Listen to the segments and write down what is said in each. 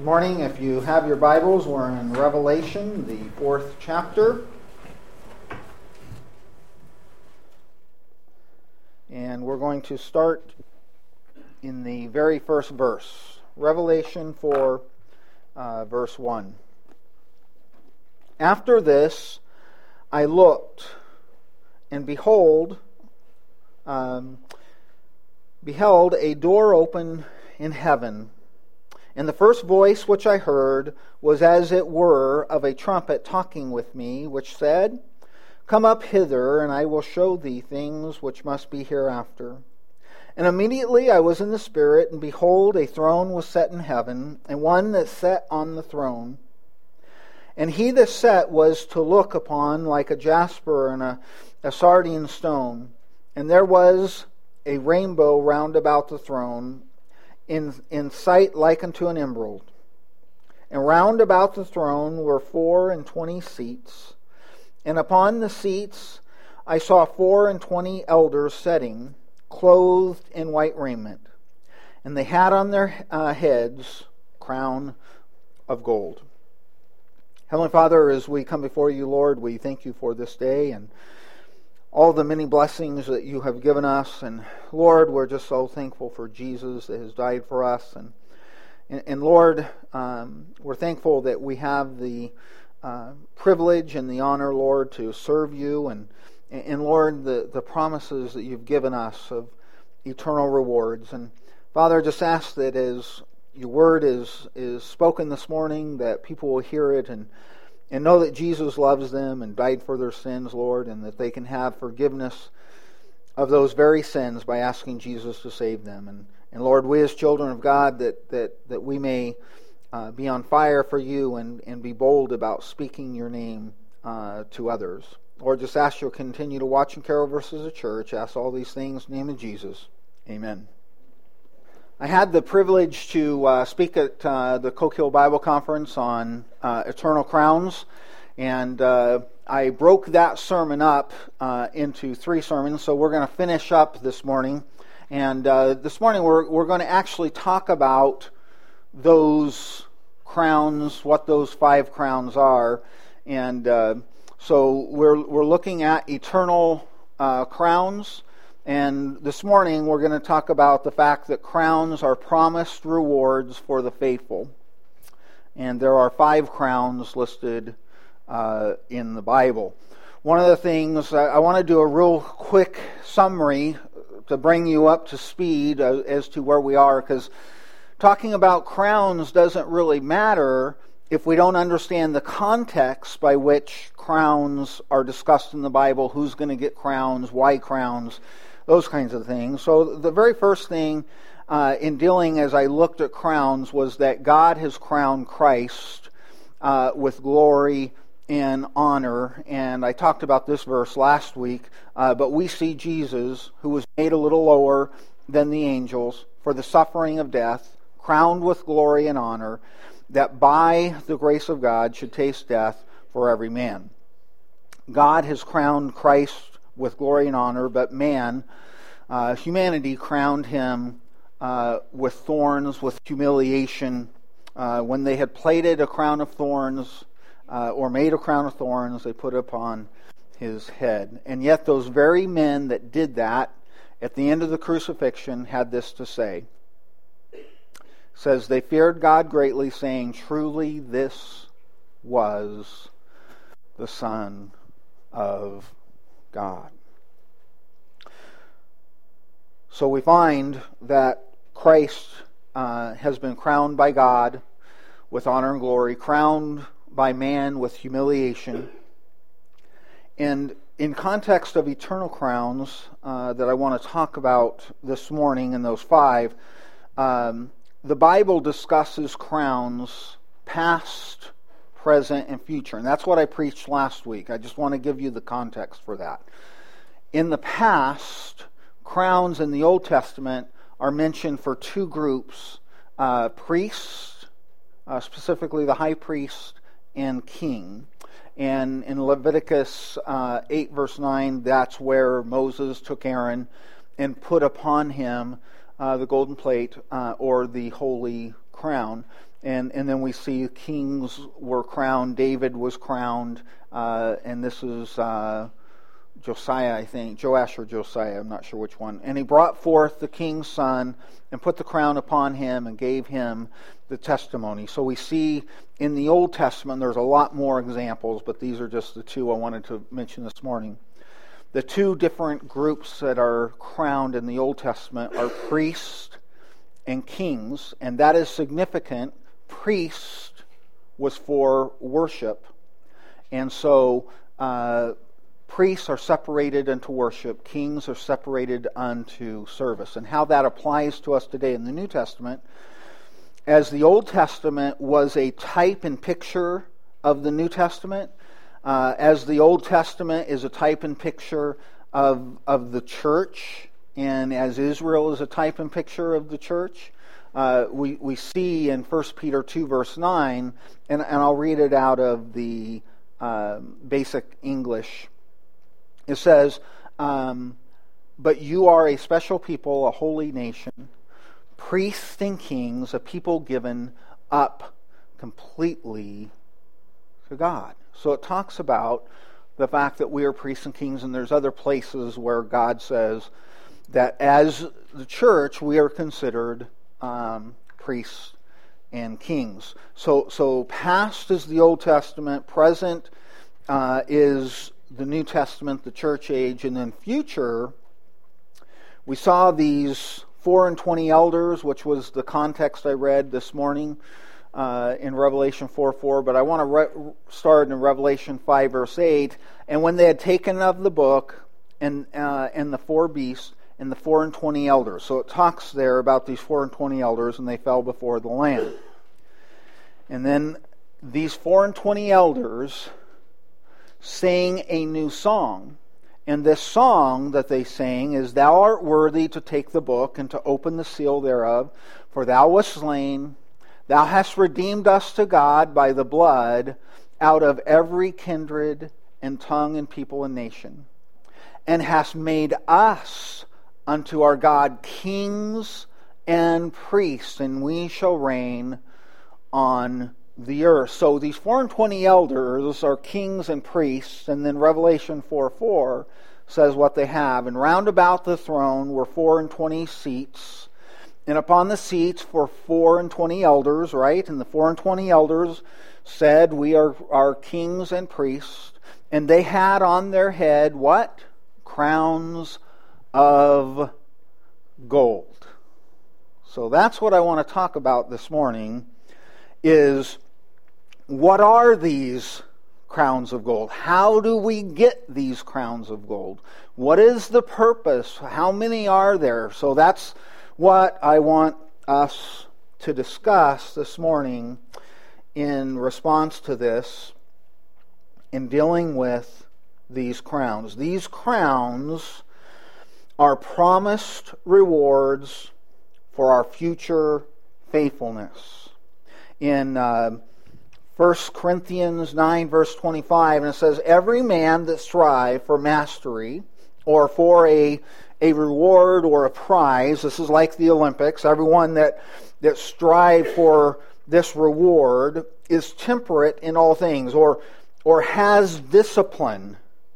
Good morning. If you have your Bibles, we're in Revelation, the 4th chapter. And we're going to start in the very first verse. Revelation 4, verse 1. After this, I looked, and beheld a door open in heaven. And the first voice which I heard was as it were of a trumpet talking with me, which said, Come up hither, and I will show thee things which must be hereafter. And immediately I was in the Spirit, and behold, a throne was set in heaven, and one that sat on the throne. And he that sat was to look upon like a jasper and a sardine stone. And there was a rainbow round about the throne, in sight like unto an emerald. And round about the throne were 24 seats, and upon the seats I saw 24 elders sitting, clothed in white raiment, and they had on their heads crown of gold. Heavenly Father, as we come before you, Lord, we thank you for this day and all the many blessings that you have given us. And Lord, we're just so thankful for Jesus that has died for us. And Lord, we're thankful that we have the privilege and the honor, Lord, to serve you. And Lord, the promises that you've given us of eternal rewards. And Father, I just ask that as your word is spoken this morning, that people will hear it and know that Jesus loves them and died for their sins, Lord, and that they can have forgiveness of those very sins by asking Jesus to save them. And Lord, we as children of God, that we may be on fire for you and be bold about speaking your name to others. Lord, just ask you'll continue to watch and care over us as a church. Ask all these things in the name of Jesus. Amen. I had the privilege to speak at the Coke Hill Bible Conference on Eternal Crowns, and I broke that sermon up into 3 sermons, so we're going to finish up this morning. And this morning we're going to actually talk about those crowns, what those 5 crowns are, and so we're looking at eternal crowns. And this morning we're going to talk about the fact that crowns are promised rewards for the faithful. And there are 5 crowns listed in the Bible. One of the things, I want to do a real quick summary to bring you up to speed as to where we are, because talking about crowns doesn't really matter if we don't understand the context by which crowns are discussed in the Bible, who's going to get crowns, why crowns, those kinds of things. So the very first thing in dealing as I looked at crowns was that God has crowned Christ with glory and honor. And I talked about this verse last week, but we see Jesus, who was made a little lower than the angels for the suffering of death, crowned with glory and honor, that by the grace of God should taste death for every man. God has crowned Christ with glory and honor, but humanity crowned him with thorns, with humiliation. When they had plaited a crown of thorns, or made a crown of thorns, they put it upon his head. And yet those very men that did that, at the end of the crucifixion, had this to say. It says, they feared God greatly, saying, Truly this was the Son of God. So we find that Christ has been crowned by God with honor and glory, crowned by man with humiliation. And in context of eternal crowns that I want to talk about this morning in those 5, the Bible discusses crowns past, present, and future. And that's what I preached last week. I just want to give you the context for that. In the past, crowns in the Old Testament are mentioned for 2 groups, priests, specifically the high priest, and king. And in Leviticus 8 verse 9, that's where Moses took Aaron and put upon him the golden plate or the holy crown. And then we see kings were crowned. David was crowned. And this is Josiah, I think. Joash or Josiah, I'm not sure which one. And he brought forth the king's son and put the crown upon him and gave him the testimony. So we see in the Old Testament, there's a lot more examples, but these are just the two I wanted to mention this morning. The two different groups that are crowned in the Old Testament are priests and kings, and that is significant. Priest was for worship, and so priests are separated unto worship, kings are separated unto service. And how that applies to us today in the New Testament, as the Old Testament was a type and picture of the New Testament, as the Old Testament is a type and picture of the church, and as Israel is a type and picture of the church, we see in 1 Peter 2 verse 9, and I'll read it out of the basic English. It says, but you are a special people, a holy nation, priests and kings, a people given up completely to God. So it talks about the fact that we are priests and kings, and there's other places where God says that as the church we are considered priests and kings. So past is the Old Testament, present is the New Testament, the church age, and then future, we saw these 4 and 20 elders, which was the context I read this morning in Revelation 4:4, but I want to start in Revelation 5 verse 8. And when they had taken of the book and the 4 beasts and the 4 and 20 elders, so it talks there about these 4 and 20 elders, and they fell before the Lamb. And then these 4 and 20 elders sang a new song. And this song that they sang is, Thou art worthy to take the book and to open the seal thereof, for thou wast slain. Thou hast redeemed us to God by the blood out of every kindred and tongue and people and nation, and hast made us unto our God kings and priests, and we shall reign on the earth. So these 4 and 20 elders are kings and priests, and then Revelation 4:4 says what they have. And round about the throne were 4 and 20 seats, and upon the seats were 4 and 20 elders, right? And the 4 and 20 elders said, We are kings and priests, and they had on their head what? Crowns of gold. So that's what I want to talk about this morning, is what are these crowns of gold? How do we get these crowns of gold? What is the purpose? How many are there? So that's what I want us to discuss this morning in response to this, in dealing with these crowns. These crowns are promised rewards for our future faithfulness. In 1 Corinthians 9 verse 25, and it says, Every man that strive for mastery, or for a reward or a prize, this is like the Olympics, everyone that strive for this reward is temperate in all things, or has discipline.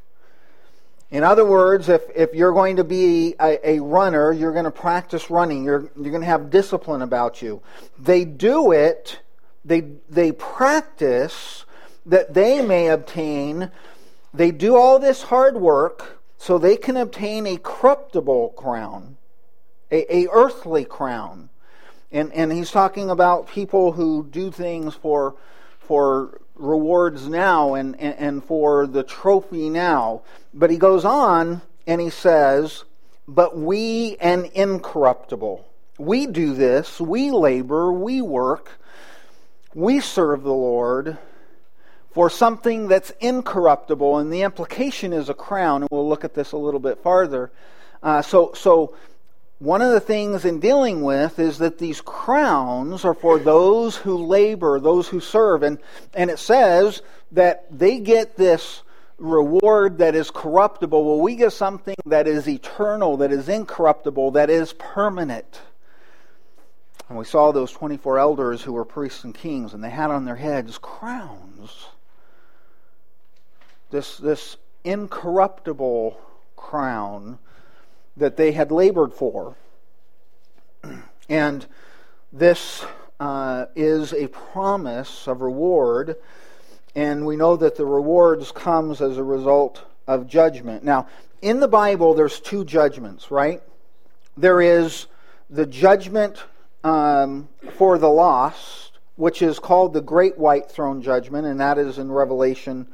In other words, if you're going to be a runner, you're going to practice running, you're going to have discipline about you. They do it, they practice that they may obtain, they do all this hard work so they can obtain a corruptible crown, a earthly crown. And he's talking about people who do things for rewards now and for the trophy now. But he goes on and he says, But we an incorruptible. We do this, we labor, we work, we serve the Lord for something that's incorruptible, and the implication is a crown, and we'll look at this a little bit farther. So one of the things in dealing with is that these crowns are for those who labor, those who serve, and it says that they get this reward that is corruptible. Well, we get something that is eternal, that is incorruptible, that is permanent. And we saw those 24 elders who were priests and kings, and they had on their heads crowns. This incorruptible crown that they had labored for. And this is a promise of reward, and we know that the rewards comes as a result of judgment. Now, in the Bible, there's two judgments, right? There is the judgment for the lost, which is called the Great White Throne Judgment, and that is in Revelation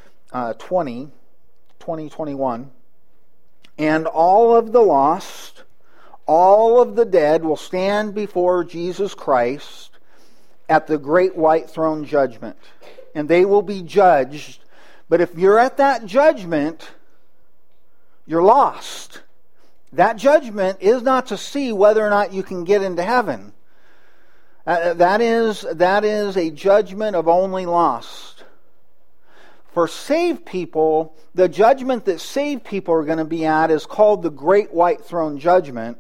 21. And all of the lost, all of the dead will stand before Jesus Christ at the Great White Throne Judgment. And they will be judged. But if you're at that judgment, you're lost. That judgment is not to see whether or not you can get into heaven. That is a judgment of only lost. For saved people, the judgment that saved people are going to be at is called the Great White Throne Judgment.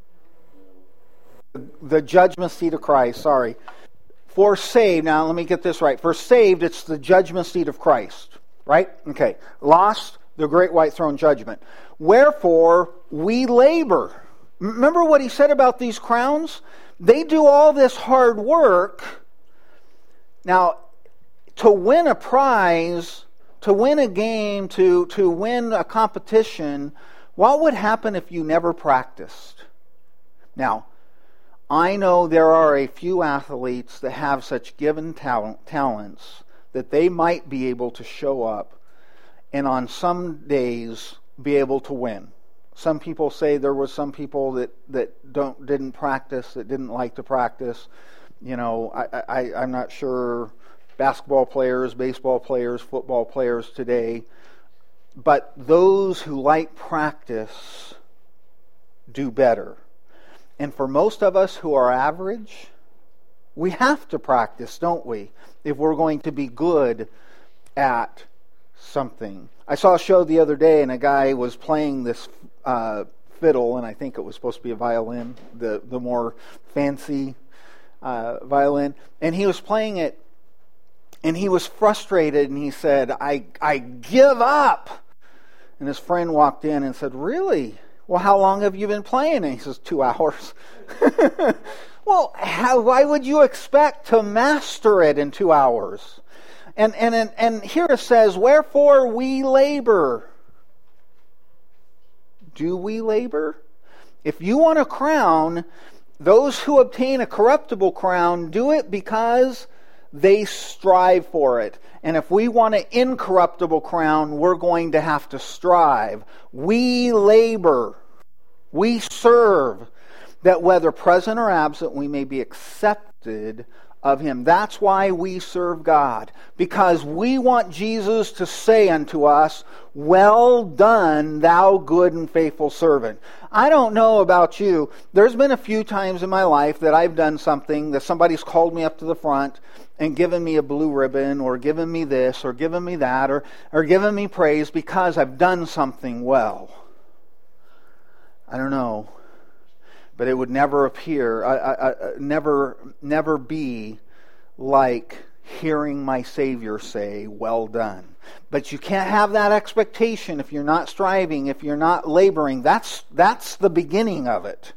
The judgment seat of Christ, For saved, now let me get this right. For saved, it's the judgment seat of Christ. Right? Okay. Lost, the Great White Throne Judgment. Wherefore, we labor. Remember what he said about these crowns? They do all this hard work. Now, to win a prize, to win a game, to win a competition, what would happen if you never practiced? Now, I know there are a few athletes that have such given talents that they might be able to show up and on some days be able to win. Some people say there were some people that didn't practice, that didn't like to practice. You know, I'm not sure basketball players, baseball players, football players today, but those who like practice do better. And for most of us who are average, we have to practice, don't we, if we're going to be good at something. I saw a show the other day, and a guy was playing this fiddle, and I think it was supposed to be a violin, the more fancy violin, and he was playing it, and he was frustrated, and he said, I give up. And his friend walked in and said, really? Well, how long have you been playing? And he says, 2 hours. Well, why would you expect to master it in 2 hours? And here it says, wherefore we labor. Do we labor? If you want a crown, those who obtain a corruptible crown do it because they strive for it. And if we want an incorruptible crown, we're going to have to strive. We labor. We serve, that whether present or absent, we may be accepted of Him. That's why we serve God. Because we want Jesus to say unto us, well done, thou good and faithful servant. I don't know about you. There's been a few times in my life that I've done something that somebody's called me up to the front and given me a blue ribbon, or given me this, or given me that, or given me praise because I've done something well. I don't know. But it would never appear, never be like hearing my Savior say, well done. But you can't have that expectation if you're not striving, if you're not laboring. That's the beginning of it.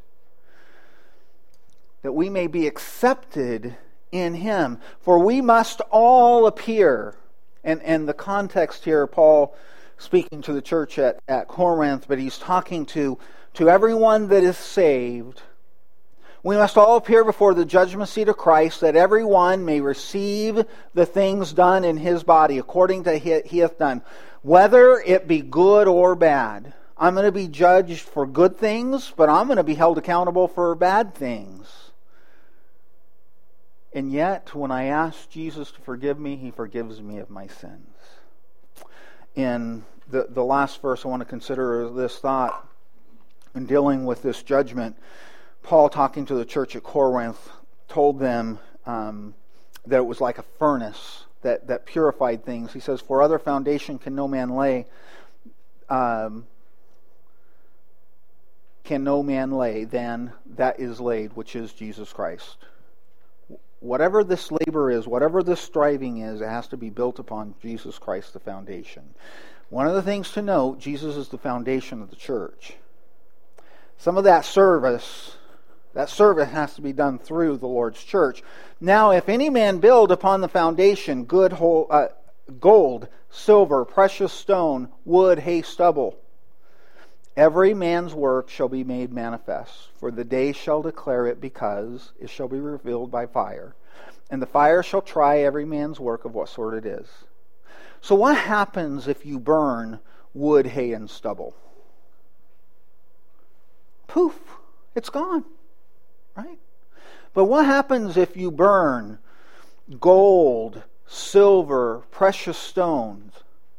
That we may be accepted in Him. For we must all appear. And the context here, Paul speaking to the church at Corinth, but he's talking to everyone that is saved. We must all appear before the judgment seat of Christ, that everyone may receive the things done in his body, according to he hath done, whether it be good or bad. I'm going to be judged for good things, but I'm going to be held accountable for bad things. And yet, when I ask Jesus to forgive me, He forgives me of my sins. In the last verse I want to consider is this thought in dealing with this judgment. Paul, talking to the church at Corinth, told them that it was like a furnace that purified things. He says, for other foundation can no man lay. can no man lay than that is laid, which is Jesus Christ. Whatever this labor is, whatever this striving is, it has to be built upon Jesus Christ, the foundation. One of the things to note, Jesus is the foundation of the church. Some of that service has to be done through the Lord's church. Now, if any man build upon the foundation gold, silver, precious stone, wood, hay, stubble, every man's work shall be made manifest, for the day shall declare it, because it shall be revealed by fire. And the fire shall try every man's work of what sort it is. So what happens if you burn wood, hay, and stubble? Poof, it's gone, right? But what happens if you burn gold, silver, precious stones?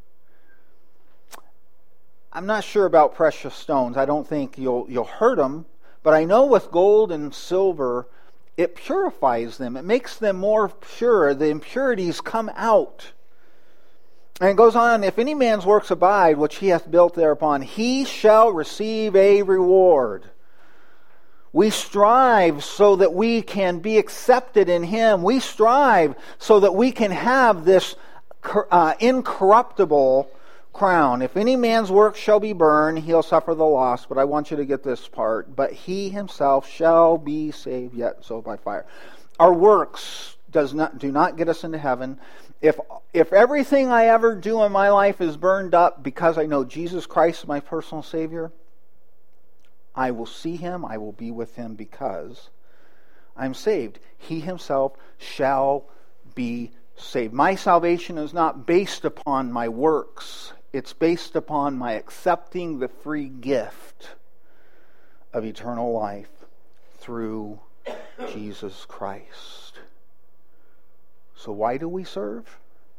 I'm not sure about precious stones. I don't think you'll hurt them. But I know with gold and silver, it purifies them. It makes them more pure. The impurities come out. And it goes on, if any man's works abide, which he hath built thereupon, he shall receive a reward. We strive so that we can be accepted in him. We strive so that we can have this incorruptible crown. If any man's work shall be burned, he'll suffer the loss. But I want you to get this part. But he himself shall be saved, yet so by fire. Our works do not get us into heaven. If everything I ever do in my life is burned up because I know Jesus Christ is my personal Savior, I will see him, I will be with him because I'm saved. He himself shall be saved. My salvation is not based upon my works. It's based upon my accepting the free gift of eternal life through Jesus Christ. So why do we serve?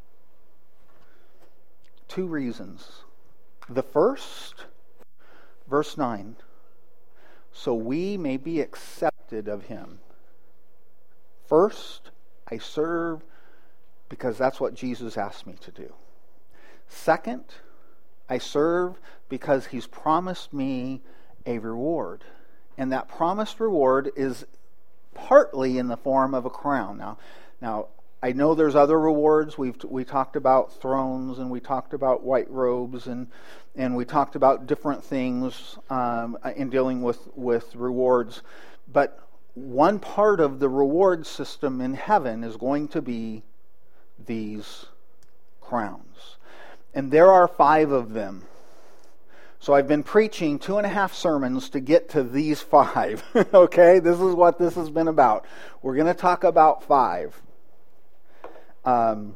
2 reasons. The first, verse 9, so we may be accepted of him. First, I serve because that's what Jesus asked me to do. Second, I serve because he's promised me a reward. And that promised reward is partly in the form of a crown. Now I know there's other rewards. We talked about thrones, and we talked about white robes, and we talked about different things in dealing with rewards. But one part of the reward system in heaven is going to be these crowns. And there are 5 of them. So I've been preaching 2.5 sermons to get to these 5. Okay? This is what this has been about. We're going to talk about 5. The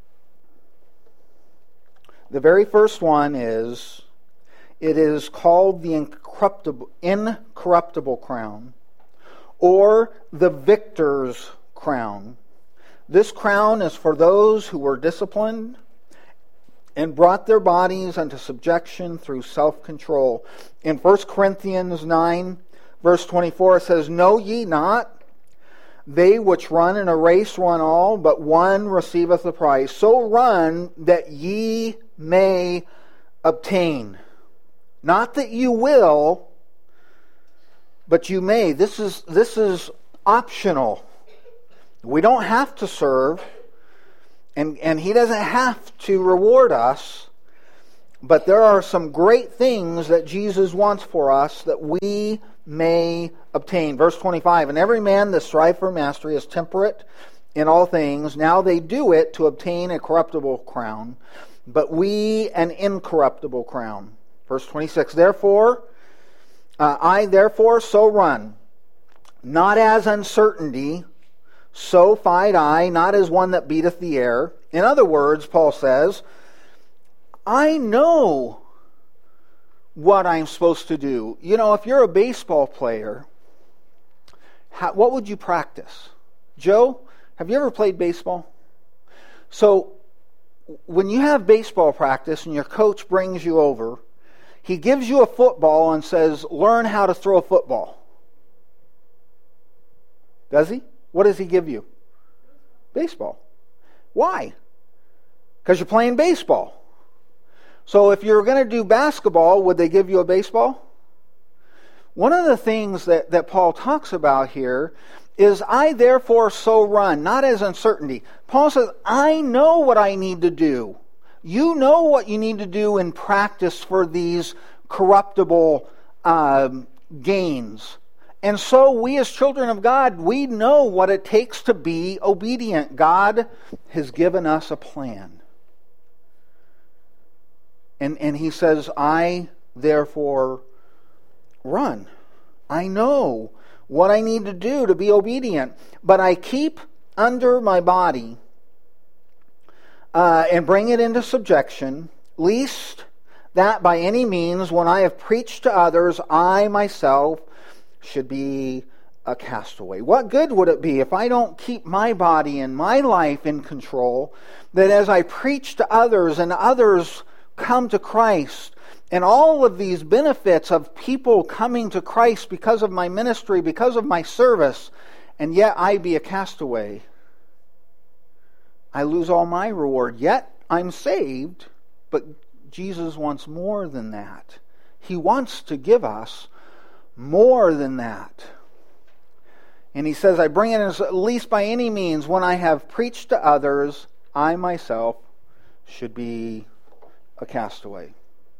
very first one is, it is called the incorruptible crown, or the victor's crown. This crown is for those who were disciplined and brought their bodies unto subjection through self-control. In 1 Corinthians 9, verse 24, it says, know ye not, they which run in a race run all, but one receiveth the prize. So run that ye may obtain. Not that you will, but you may. This is optional. We don't have to serve, and he doesn't have to reward us, but there are some great things that Jesus wants for us that we may obtain. Verse 25, and every man that strive for mastery is temperate in all things. Now they do it to obtain a corruptible crown, but we an incorruptible crown. Verse 26, I therefore so run, not as uncertainty, so fight I, not as one that beateth the air. In other words, Paul says, I know what I'm supposed to do. You know, if you're a baseball player, what would you practice? Joe, have you ever played baseball? So, when you have baseball practice and your coach brings you over, he gives you a football and says, learn how to throw a football. Does he? What does he give you? Baseball. Why? Because you're playing baseball. So if you're going to do basketball, would they give you a baseball? one of the things that Paul talks about here is, I therefore so run, not as uncertainty. Paul says, I know what I need to do. You know what you need to do in practice for these corruptible gains. And so we as children of God, we know what it takes to be obedient. God has given us a plan. And he says, I therefore run. I know what I need to do to be obedient. But I keep under my body and bring it into subjection, lest that by any means, when I have preached to others, I myself should be a castaway. What good would it be if I don't keep my body and my life in control, that as I preach to others and others come to Christ, and all of these benefits of people coming to Christ because of my ministry, because of my service, and yet I be a castaway? I lose all my reward. Yet I'm saved, but Jesus wants more than that. He wants to give us more than that. And he says, I bring it as at least by any means, when I have preached to others, I myself should be a castaway.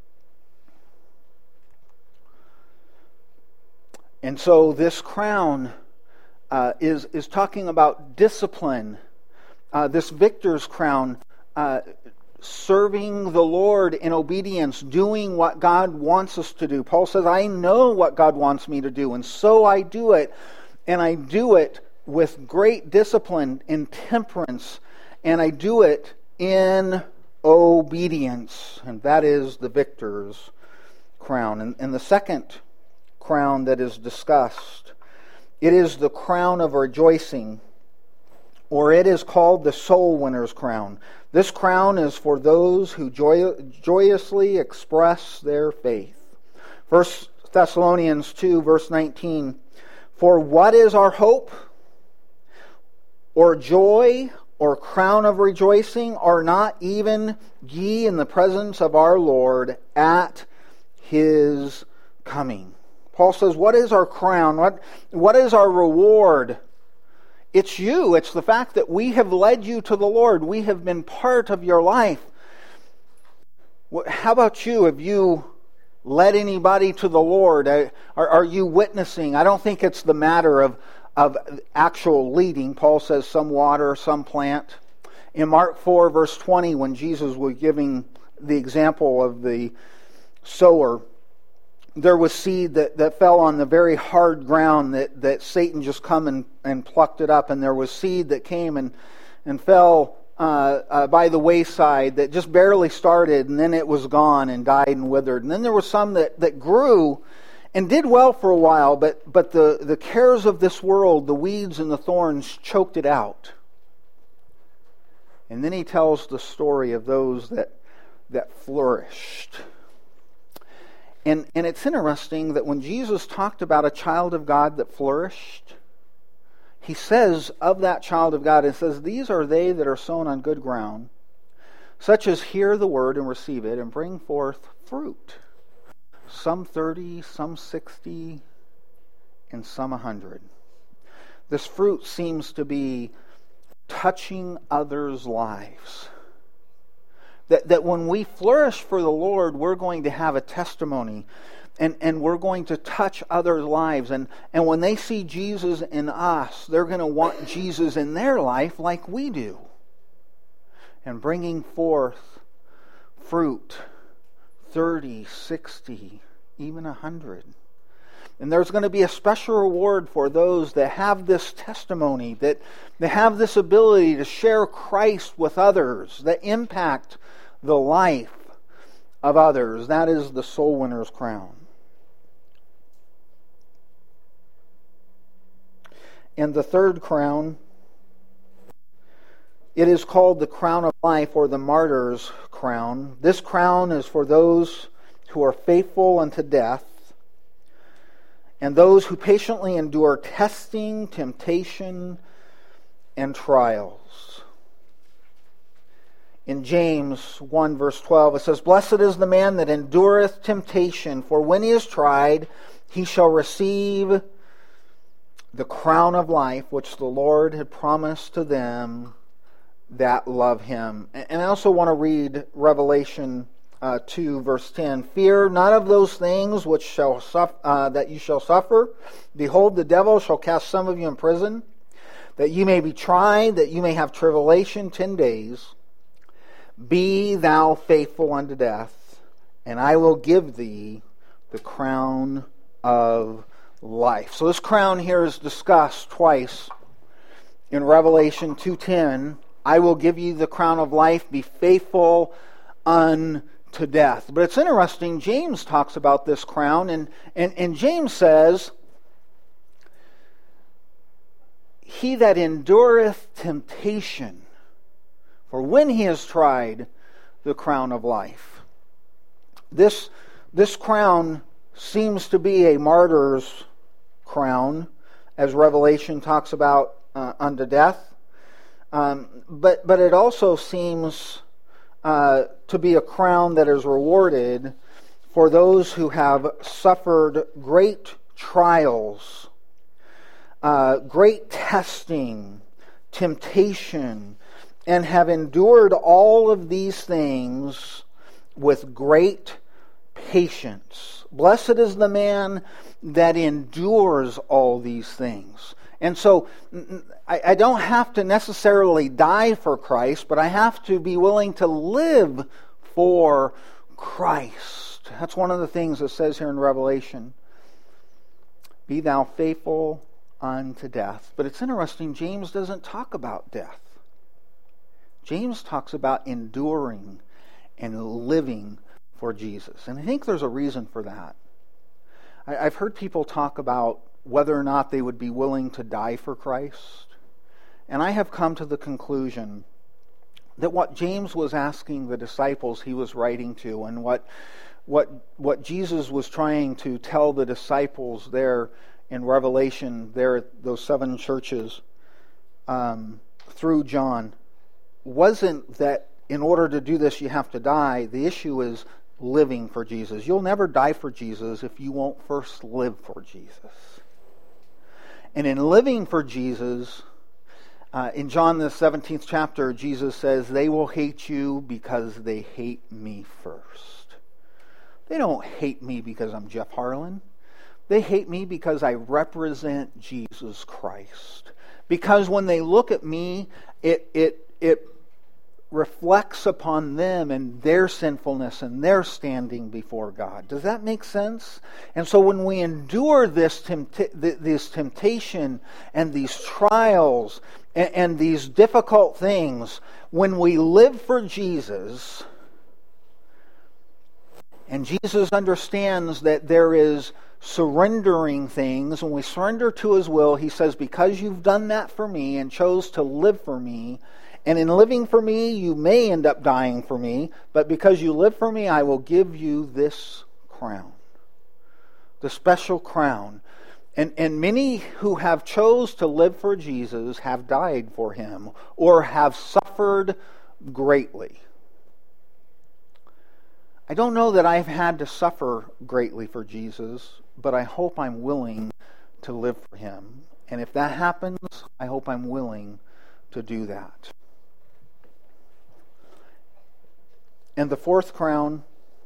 And so this crown is talking about discipline. This victor's crown, serving the Lord in obedience, doing what God wants us to do. Paul says, I know what God wants me to do, and so I do it. And I do it with great discipline and temperance, and I do it in obedience. And that is the victor's crown. And the second crown that is discussed, it is the crown of rejoicing, or it is called the soul winner's crown. This crown is for those who joyously express their faith. 1 Thessalonians 2, verse 19, for what is our hope, or joy, or crown of rejoicing? Are not even ye in the presence of our Lord at His coming? Paul says, what is our crown? What is our reward? It's you. It's the fact that we have led you to the Lord. We have been part of your life. How about you? Have you led anybody to the Lord? Are you witnessing? I don't think it's the matter of actual leading. Paul says some water, some plant. In Mark 4, verse 20, when Jesus was giving the example of the sower, there was seed that fell on the very hard ground that Satan just come and plucked it up. And there was seed that came and fell by the wayside that just barely started, and then it was gone and died and withered. And then there was some that grew and did well for a while, but the cares of this world, the weeds and the thorns, choked it out. And then he tells the story of those that flourished. And it's interesting that when Jesus talked about a child of God that flourished, he says of that child of God, it says, these are they that are sown on good ground, such as hear the word and receive it and bring forth fruit. Some 30, some 60, and some 100. This fruit seems to be touching others' lives. That when we flourish for the Lord, we're going to have a testimony, and we're going to touch others' lives. And when they see Jesus in us, they're going to want Jesus in their life like we do. And bringing forth fruit, 30, 60, even 100. And there's going to be a special reward for those that have this testimony, that have this ability to share Christ with others, that impact the life of others. That is the soul winner's crown. And the third crown, it is called the crown of life, or the martyr's crown. This crown is for those who are faithful unto death, and those who patiently endure testing, temptation, and trials. In James 1 verse 12 it says, blessed is the man that endureth temptation, for when he is tried, he shall receive the crown of life which the Lord had promised to them that love him. And I also want to read Revelation 2, verse 10. Fear not of those things which shall that you shall suffer. Behold, the devil shall cast some of you in prison, that you may be tried, that you may have tribulation 10 days. Be thou faithful unto death, and I will give thee the crown of life. So this crown here is discussed twice in Revelation 2:10. I will give you the crown of life, be faithful unto death. But it's interesting, James talks about this crown, and James says, he that endureth temptation, for when he has tried the crown of life. This crown seems to be a martyr's crown, as Revelation talks about unto death. But it also seems to be a crown that is rewarded for those who have suffered great trials, great testing, temptation, and have endured all of these things with great patience. Blessed is the man that endures all these things. And so I don't have to necessarily die for Christ, but I have to be willing to live for Christ. That's one of the things it says here in Revelation. Be thou faithful unto death. But it's interesting, James doesn't talk about death. James talks about enduring and living for Jesus. And I think there's a reason for that. I've heard people talk about whether or not they would be willing to die for Christ. And I have come to the conclusion that what James was asking the disciples he was writing to, and what Jesus was trying to tell the disciples there in Revelation, there at those 7 churches through John, wasn't that in order to do this you have to die. The issue is living for Jesus. You'll never die for Jesus if you won't first live for Jesus. And in living for Jesus, in John the 17th chapter, Jesus says, they will hate you because they hate me first. They don't hate me because I'm Jeff Harlan. They hate me because I represent Jesus Christ. Because when they look at me, it reflects upon them and their sinfulness and their standing before God. Does that make sense? And so when we endure this temptation and these trials and these difficult things, when we live for Jesus, and Jesus understands that there is surrendering things, when we surrender to His will, He says, because you've done that for me and chose to live for me, and in living for me, you may end up dying for me, but because you live for me, I will give you this crown. The special crown. And many who have chose to live for Jesus have died for Him or have suffered greatly. I don't know that I've had to suffer greatly for Jesus, but I hope I'm willing to live for Him. And if that happens, I hope I'm willing to do that. And the fourth crown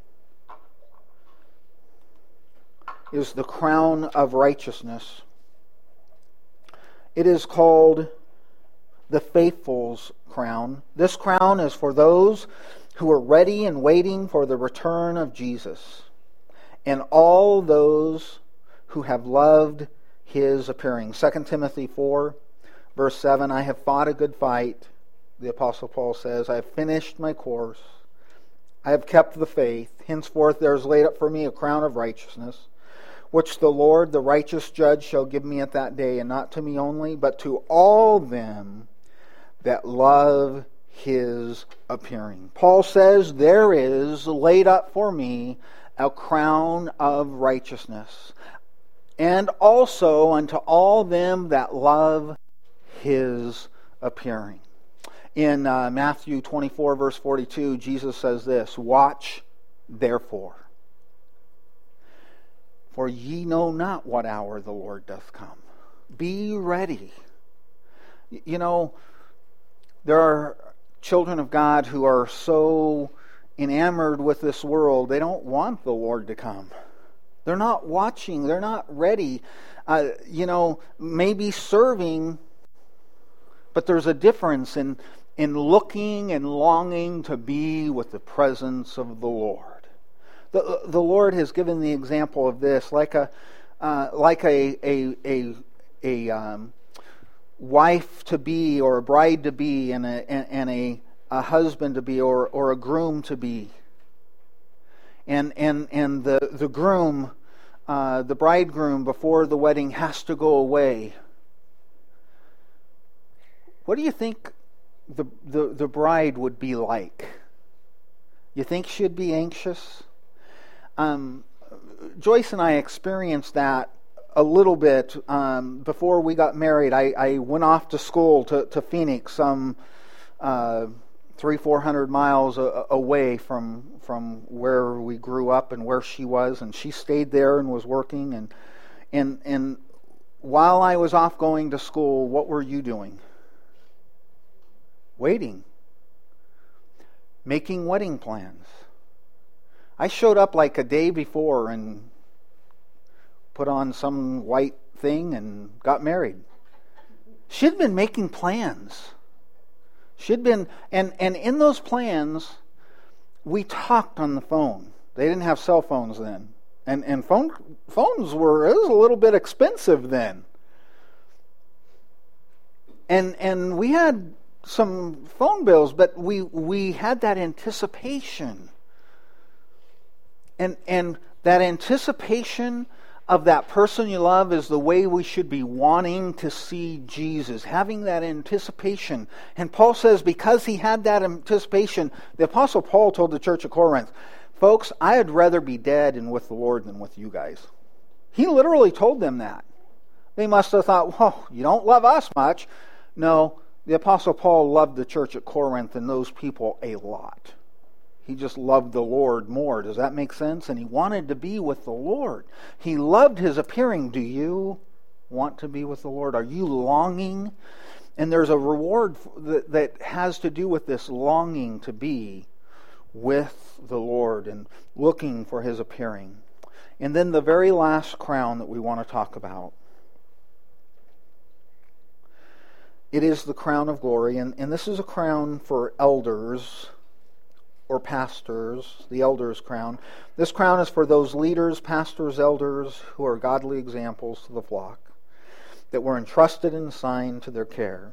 is the crown of righteousness. It is called the faithful's crown. This crown is for those who are ready and waiting for the return of Jesus, and all those who have loved His appearing. 2 Timothy 4, verse 7, I have fought a good fight, the Apostle Paul says. I have finished my course. I have kept the faith. Henceforth there is laid up for me a crown of righteousness, which the Lord, the righteous judge, shall give me at that day, and not to me only, but to all them that love His appearing. Paul says, there is laid up for me a crown of righteousness, and also unto all them that love His appearing. In Matthew 24, verse 42, Jesus says this, watch therefore. for ye know not what hour the Lord doth come. Be ready. You know, there are children of God who are so enamored with this world, they don't want the Lord to come. They're not watching. They're not ready. Maybe serving, but there's a difference in looking and longing to be with the presence of the Lord. The Lord has given the example of this, like a wife to be, or a bride to be, and a husband to be, or a groom to be. And the groom, the bridegroom before the wedding has to go away. What do you think the bride would be like? You think she'd be anxious? Joyce and I experienced that a little bit before we got married. I went off to school to Phoenix, some 300-400 miles away from where we grew up and where she was, and she stayed there and was working. And while I was off going to school, what were you doing? Waiting. Making wedding plans. I showed up like a day before and put on some white thing and got married. She'd been making plans. She'd been, and in those plans, we talked on the phone. They didn't have cell phones then. And phones were, it was a little bit expensive then. And we had some phone bills, but we had that anticipation. And that anticipation of that person you love is the way we should be wanting to see Jesus, having that anticipation. And Paul says because he had that anticipation, the Apostle Paul told the church of Corinth, folks, I'd rather be dead and with the Lord than with you guys. He literally told them that. They must have thought, well, you don't love us much. No, the Apostle Paul loved the church at Corinth and those people a lot. He just loved the Lord more. Does that make sense? And he wanted to be with the Lord. He loved his appearing. Do you want to be with the Lord? Are you longing? And there's a reward that has to do with this longing to be with the Lord and looking for his appearing. And then the very last crown that we want to talk about. It is the crown of glory. And this is a crown for elders or pastors, the elder's crown. This crown is for those leaders, pastors, elders, who are godly examples to the flock, that were entrusted and assigned to their care.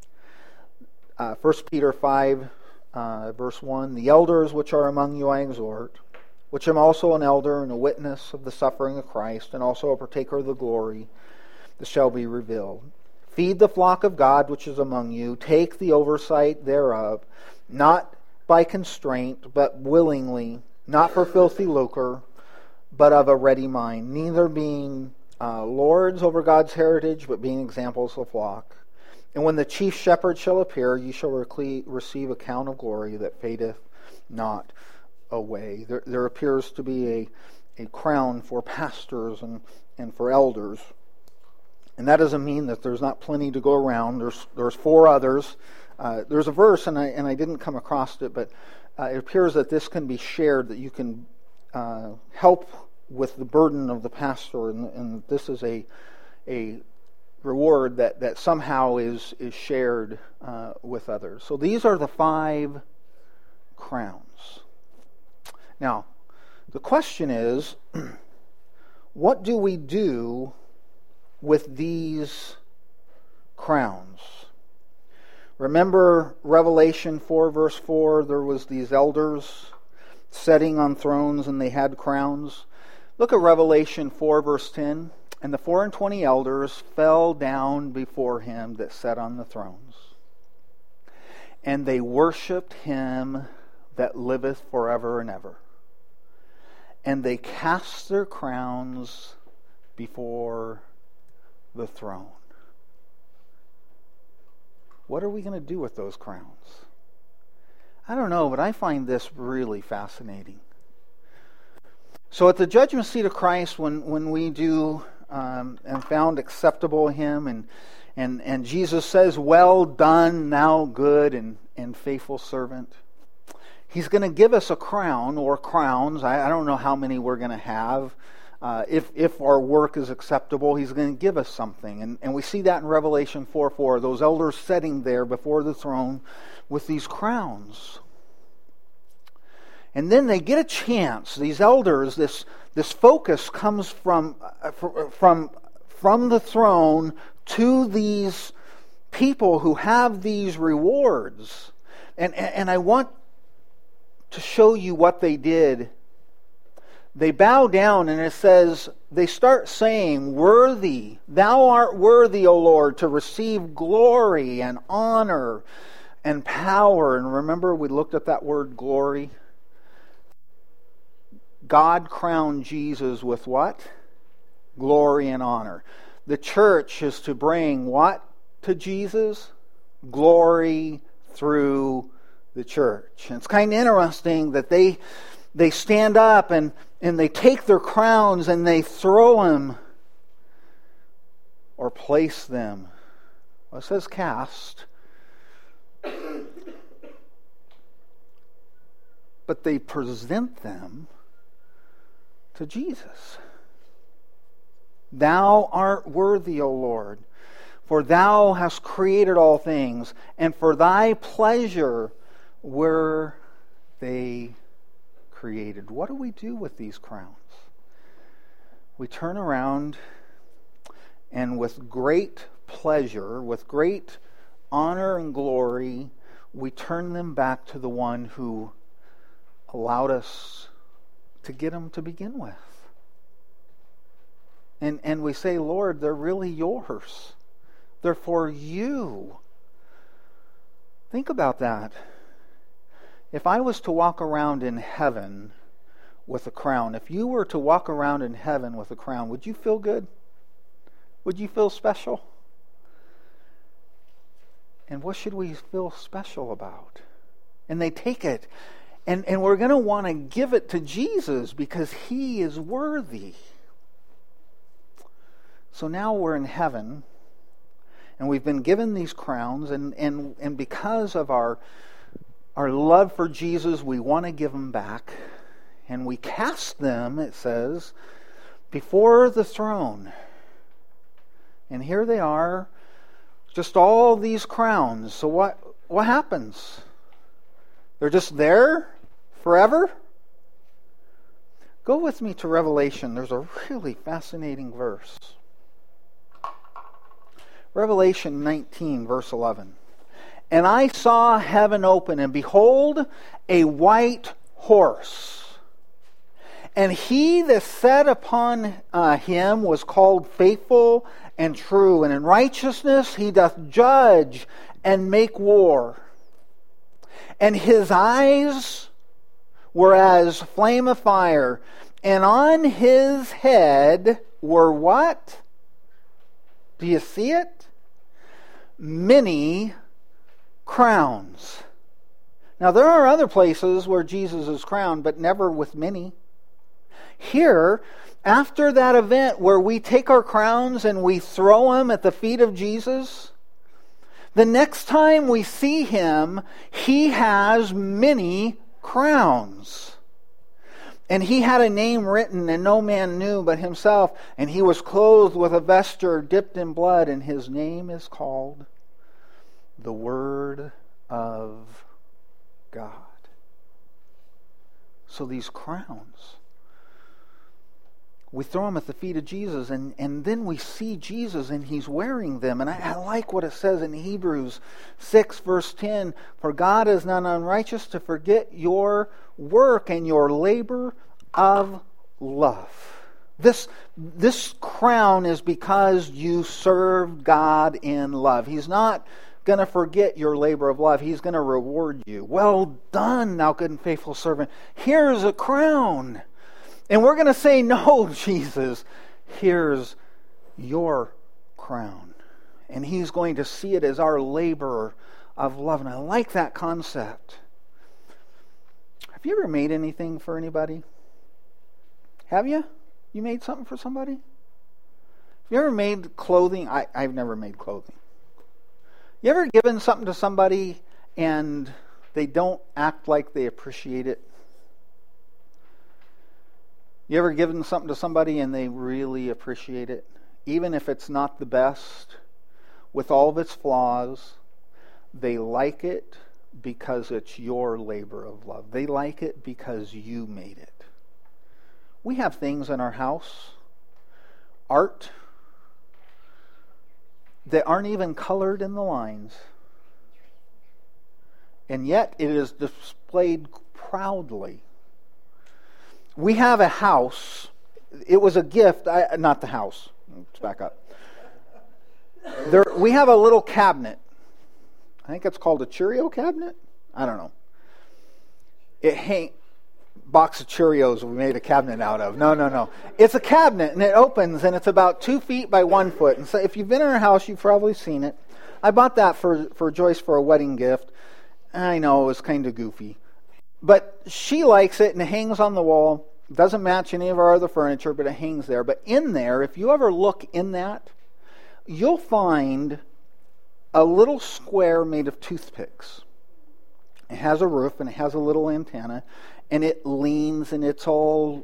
1 Peter 5, verse 1, the elders which are among you I exhort, which am also an elder and a witness of the suffering of Christ, and also a partaker of the glory that shall be revealed. Feed the flock of God which is among you, take the oversight thereof, not by constraint, but willingly, not for filthy lucre, but of a ready mind, neither being lords over God's heritage, but being examples of the flock. And when the chief shepherd shall appear, ye shall receive a crown of glory that fadeth not away. There appears to be a crown for pastors and for elders. And that doesn't mean that there's not plenty to go around. There's four others. There's a verse, and I didn't come across it, but it appears that this can be shared, that you can help with the burden of the pastor, and this is a reward that somehow is shared with others. So these are the 5 crowns. Now, the question is, what do we do with these crowns? Remember Revelation 4 verse 4, there was these elders sitting on thrones and they had crowns. Look at Revelation 4 verse 10. And the 24 elders fell down before him that sat on the thrones. And they worshipped him that liveth forever and ever. And they cast their crowns before the throne. What are we going to do with those crowns? I don't know, but I find this really fascinating. So at the judgment seat of Christ, when we do and found acceptable Him, and Jesus says, "Well done, thou good and faithful servant," He's going to give us a crown or crowns. I don't know how many we're going to have. If our work is acceptable, He's going to give us something. And we see that in Revelation 4:4, those elders sitting there before the throne with these crowns. And then they get a chance. These elders, this focus comes from the throne to these people who have these rewards. And I want to show you what they did. They bow down, and it says, they start saying, "Worthy, thou art worthy, O Lord, to receive glory and honor and power." And remember, we looked at that word glory. God crowned Jesus with what? Glory and honor. The church is to bring what to Jesus? Glory through the church. And it's kind of interesting that they stand up and they take their crowns and they throw them or place them. Well, it says cast. But they present them to Jesus. "Thou art worthy, O Lord, for Thou hast created all things, and for Thy pleasure were they created." What do we do with these crowns? We turn around and with great pleasure, with great honor and glory, we turn them back to the one who allowed us to get them to begin with. And we say, "Lord, they're really yours. They're for you." Think about that. If I was to walk around in heaven with a crown, if you were to walk around in heaven with a crown, would you feel good? Would you feel special? And what should we feel special about? And they take it, and we're going to want to give it to Jesus because He is worthy. So now we're in heaven, and we've been given these crowns, and because of our love for Jesus, we want to give them back. And we cast them, it says, before the throne. And here they are, just all these crowns. So what happens? They're just there forever? Go with me to Revelation. There's a really fascinating verse. Revelation 19, verse 11. "And I saw heaven open, and behold, a white horse. And he that sat upon him was called Faithful and True, and in righteousness he doth judge and make war. And his eyes were as flame of fire, and on his head were" what? Do you see it? "Many crowns." Now there are other places where Jesus is crowned, but never with many. Here, after that event where we take our crowns and we throw them at the feet of Jesus, the next time we see Him, He has many crowns. "And He had a name written, and no man knew but Himself. And He was clothed with a vesture dipped in blood, and His name is called the Word of God." So these crowns, we throw them at the feet of Jesus, and then we see Jesus, and He's wearing them. And I like what it says in Hebrews 6, verse 10, "For God is not unrighteous to forget your work and your labor of love." This crown is because you serve God in love. He's not going to forget your labor of love. He's going to reward you. "Well done, thou good and faithful servant. Here's a crown." And we're going to say, "No, Jesus, here's your crown." And He's going to see it as our labor of love. And I like that concept. Have you ever made anything for anybody? Have you? You made something for somebody? Have you ever made clothing? I've never made clothing. You ever given something to somebody and they don't act like they appreciate it? You ever given something to somebody and they really appreciate it? Even if it's not the best, with all of its flaws, they like it because it's your labor of love. They like it because you made it. We have things in our house, art, that aren't even colored in the lines. And yet it is displayed proudly. We have a house. It was a gift. Not the house. Let's back up. We have a little cabinet. I think it's called a Cheerio cabinet. I don't know. Box of Cheerios we made a cabinet out of. No. It's a cabinet, and it opens, and it's about 2 feet by 1 foot. And so if you've been in our house, you've probably seen it. I bought that for Joyce for a wedding gift. I know, it was kind of goofy. But she likes it, and it hangs on the wall. It doesn't match any of our other furniture, but it hangs there. But in there, if you ever look in that, you'll find a little square made of toothpicks. It has a roof, and it has a little antenna, and it leans, and it's all...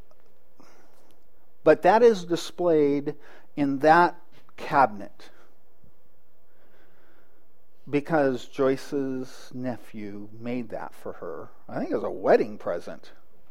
But that is displayed in that cabinet because Joyce's nephew made that for her. I think it was a wedding present.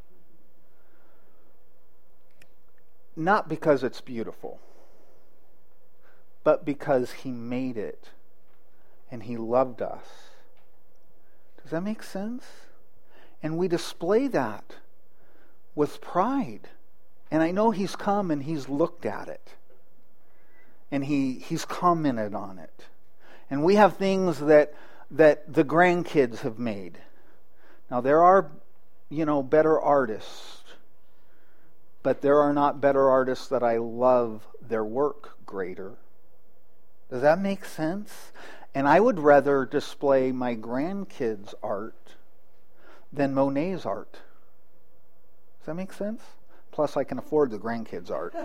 Not because it's beautiful, but because he made it and he loved us. Does that make sense? And we display that with pride. And I know he's come and he's looked at it. And he's commented on it. And we have things that the grandkids have made. Now there are, better artists. But there are not better artists that I love their work greater. Does that make sense? And I would rather display my grandkids' art than Monet's art. Does that make sense? Plus, I can afford the grandkids' art.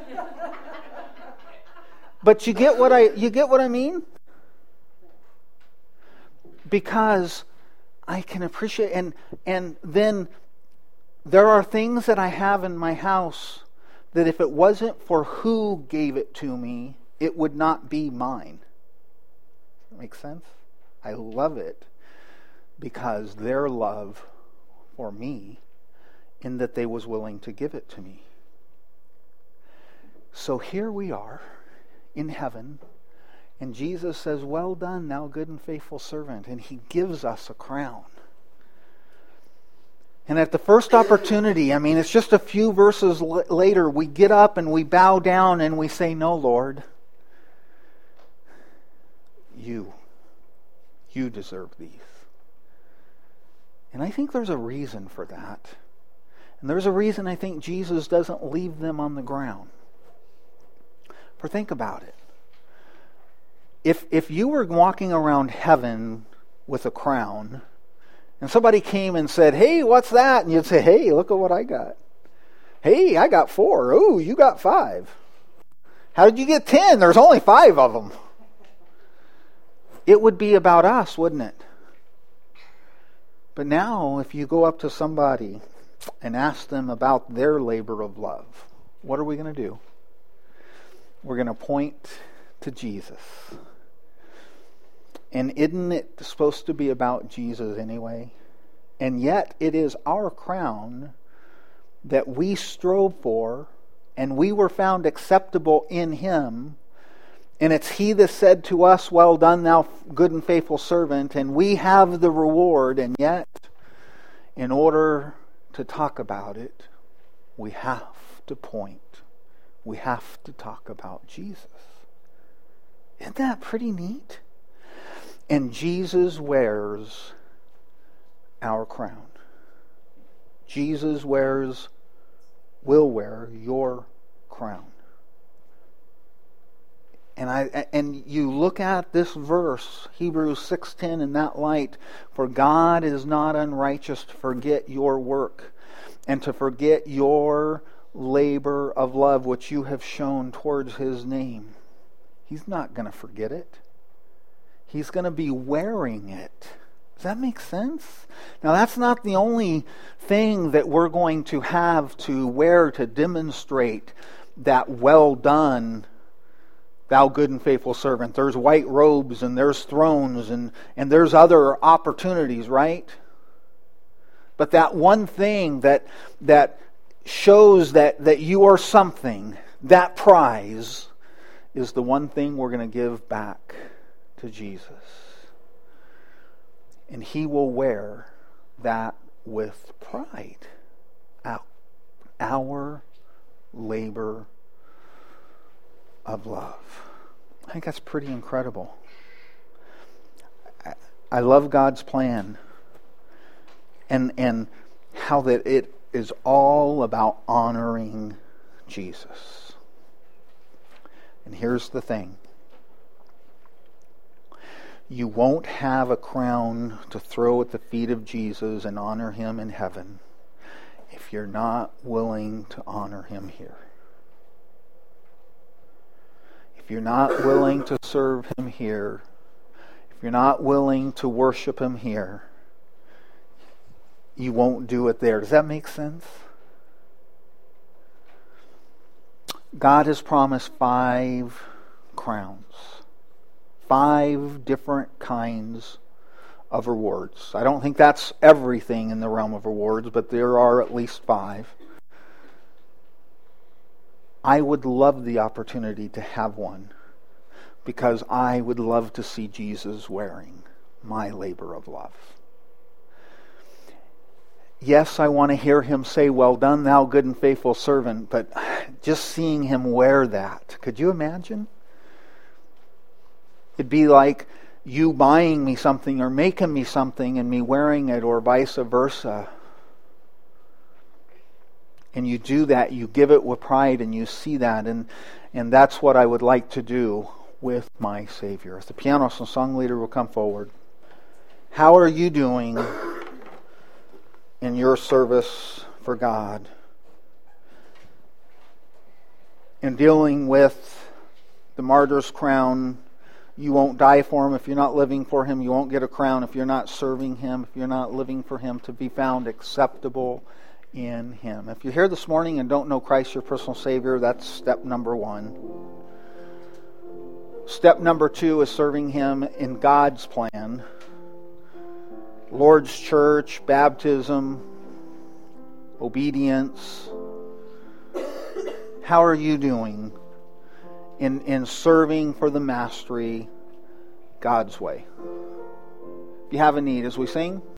But you get what I mean? Because I can appreciate, and then there are things that I have in my house that if it wasn't for who gave it to me, it would not be mine. Does that make sense? I love it because their love for me, in that they was willing to give it to me. So here we are in heaven, and Jesus says, "Well done, thou good and faithful servant," and he gives us a crown. And at the first opportunity, it's just a few verses later, we get up and we bow down and we say, "No, Lord, you deserve these." And I think there's a reason for that. And there's a reason I think Jesus doesn't leave them on the ground. For think about it. If you were walking around heaven with a crown, and somebody came and said, "Hey, what's that?" And you'd say, "Hey, look at what I got." "Hey, I got 4. Oh, you got 5. How did you get 10? There's only 5 of them." It would be about us, wouldn't it? But now, if you go up to somebody and ask them about their labor of love, what are we going to do? We're going to point to Jesus. And isn't it supposed to be about Jesus anyway? And yet it is our crown that we strove for, and we were found acceptable in him. And it's he that said to us, "Well done, thou good and faithful servant," and we have the reward. And yet, in order to talk about it, we have to point. We have to talk about Jesus. Isn't that pretty neat? And Jesus wears our crown. Jesus will wear your crown. And you look at this verse, Hebrews 6:10, in that light. For God is not unrighteous to forget your work and to forget your labor of love which you have shown towards His name. He's not going to forget it. He's going to be wearing it. Does that make sense? Now, that's not the only thing that we're going to have to wear to demonstrate that well done, thou good and faithful servant. There's white robes and there's thrones and there's other opportunities, right? But that one thing that shows that you are something, that prize, is the one thing we're going to give back to Jesus. And He will wear that with pride. Our labor of love. I think that's pretty incredible. I love God's plan and how that it is all about honoring Jesus. And here's the thing. You won't have a crown to throw at the feet of Jesus and honor Him in heaven if you're not willing to honor Him here. If you're not willing to serve Him here, if you're not willing to worship Him here, you won't do it there. Does that make sense? God has promised 5 crowns. 5 different kinds of rewards. I don't think that's everything in the realm of rewards, but there are at least 5. I would love the opportunity to have one because I would love to see Jesus wearing my labor of love. Yes, I want to hear Him say, well done, thou good and faithful servant, but just seeing Him wear that, could you imagine? It'd be like you buying me something or making me something and me wearing it, or vice versa. And you do that, you give it with pride, and you see that, and that's what I would like to do with my Savior. If the pianist and song leader will come forward. How are you doing in your service for God? In dealing with the martyr's crown, you won't die for Him if you're not living for Him. You won't get a crown if you're not serving Him, if you're not living for Him, to be found acceptable in Him. If you're here this morning and don't know Christ your personal Savior, that's step number 1. Step number 2 is serving Him in God's plan. Lord's Church, baptism, obedience. How are you doing in serving for the mastery God's way? If you have a need, as we sing,